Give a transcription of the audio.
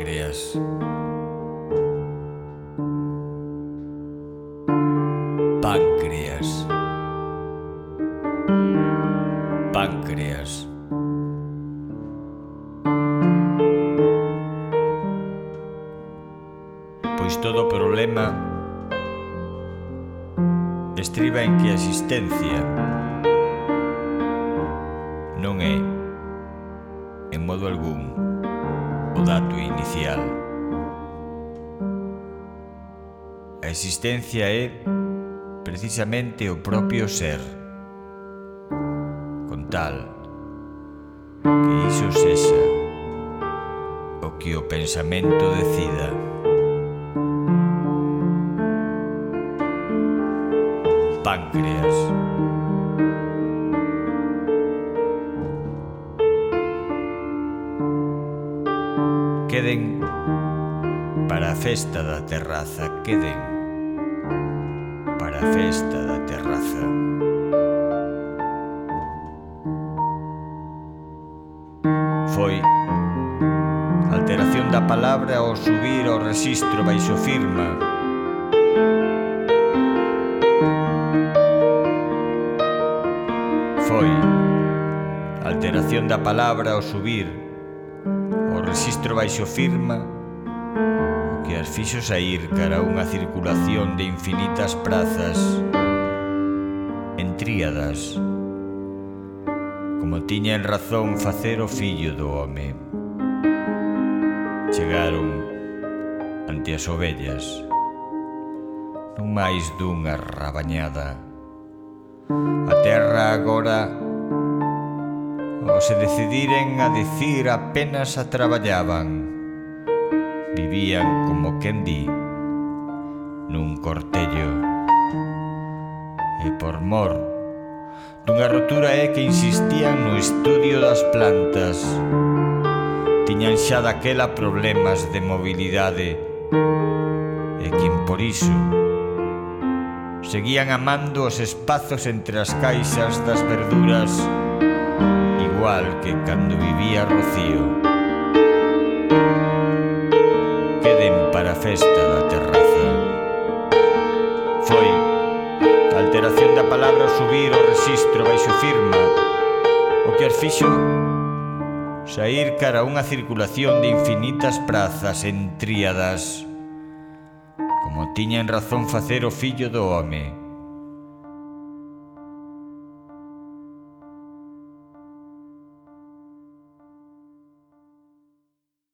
Páncreas. Páncreas. Páncreas. Pois todo o problema estriba en que a existencia non é, en modo algún, o dato inicial. A existencia é precisamente o propio ser, con tal que iso sexa o que o pensamento decida. Páncreas. Queden para a festa da terraza, queden para a festa da terraza. Foi alteración da palabra ao subir ao rexistro baixo firma. Foi alteración da palabra ao subir ao rexistro baixo firma o que as fixo saír cara a unha circulación de infinitas prazas en tríadas, como tiña en razón facer o fillo do home. Chegaron ante as ovellas non máis dunha rabañada. A terra agora, ao se decidiren a dicir, apenas a traballaban. Vivían, como quen di, nun cortello. E por mor dunha rotura é que insistían no estudio das plantas. Tiñan xa daquela problemas de mobilidade e que por iso seguían amando os espazos entre as caixas das verduras, igual que cando vivía Rocío. Queden para a festa da terraza. Foi a alteración da palabra ao subir o rexistro baixo firma o que as fixo saír cara a unha circulación de infinitas prazas en tríadas, como tiña en razón facer o fillo do home.